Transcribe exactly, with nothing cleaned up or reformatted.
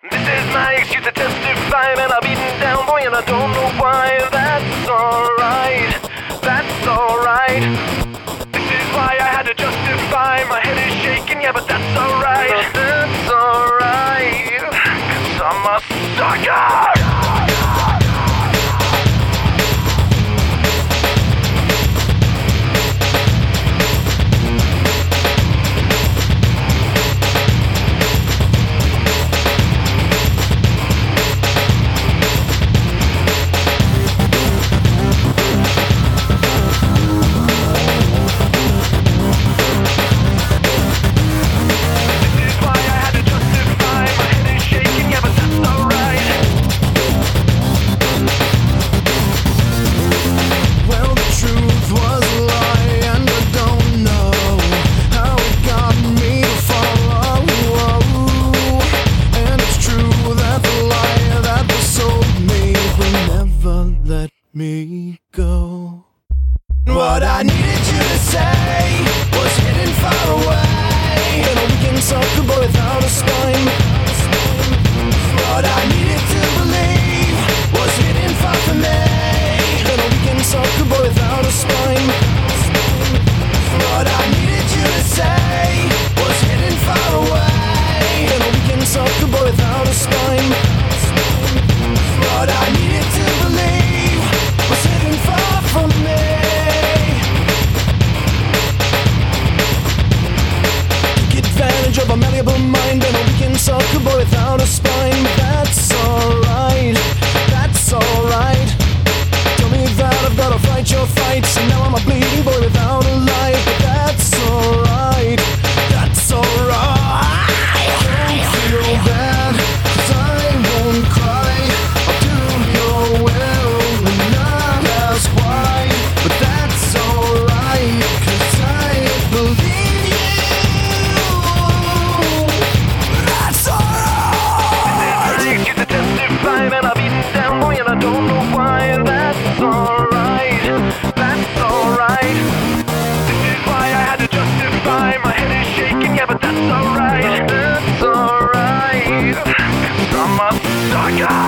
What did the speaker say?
This is my excuse to testify, man. I've beaten down, boy, and I don't know why. That's alright, that's alright. This is why I had to justify. My head is shaking, yeah, but that's alright. That's alright, 'cause I'm a sucker. Me go. What I needed you to say was hidden far away, and a weekend soccer boy without a spine. What I needed to believe was hidden far from me, and a weekend soccer boy without a spine. What I needed you to say was hidden far away, and a weekend soccer boy without a spine. What I needed to believe was hidden far from me. Take advantage of a malleable mind and a weekend soccer boy without a spine. That's alright, that's alright. Tell me that I've gotta fight your fights, and now I'm a bleeding boy without a life. But that's alright, that's alright. Don't feel bad, 'cause I won't cry. I'll do your will and not ask why. But that's alright, 'cause I believe you. That's alright. This is my excuse to testify, man. I've beaten down, boy, and I don't know why. That's alright, that's alright. This is why I had to justify. My head is shaking, yeah, but that's alright. That's alright, 'cause I'm a sucker.